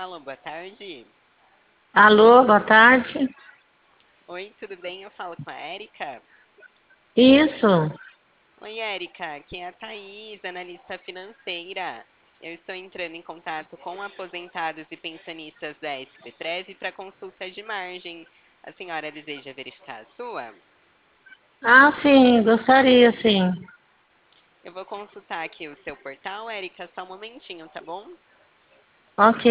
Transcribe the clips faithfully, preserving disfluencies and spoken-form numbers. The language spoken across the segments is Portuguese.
Alô, boa tarde. Alô, boa tarde. Oi, tudo bem? Eu falo com a Érica. Isso. Oi, Érica. Aqui é a Thaís, analista financeira. Eu estou entrando em contato com aposentados e pensionistas da S B Trevi para consulta de margem. A senhora deseja verificar a sua? Ah, sim, gostaria, sim. Eu vou consultar aqui o seu portal, Érica, só um momentinho, tá bom? Ok.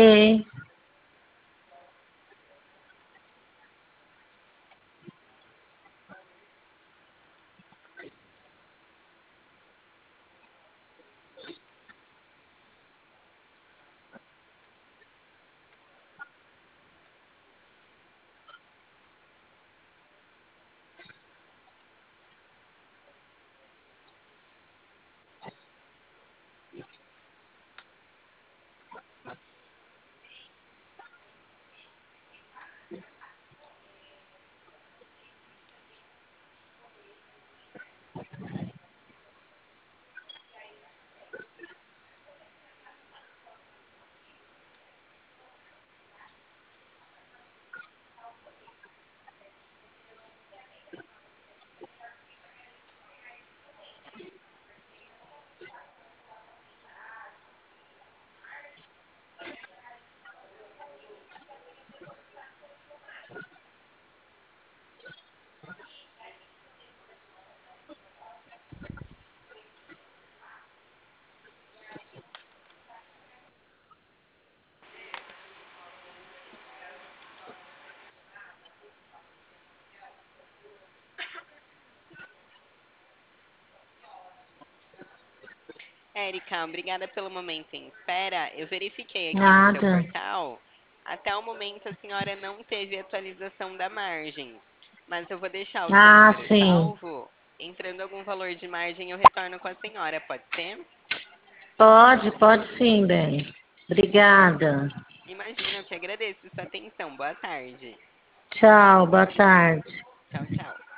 Érica, obrigada pelo momento em espera. Eu verifiquei aqui no seu Nada. portal. Até o momento a senhora não teve atualização da margem, mas eu vou deixar o seu Ah, número sim. salvo. Entrando algum valor de margem, eu retorno com a senhora, pode ser? Pode, pode sim, bem. Obrigada. Imagina, eu que agradeço sua atenção. Boa tarde. Tchau, boa tarde. Tchau, tchau.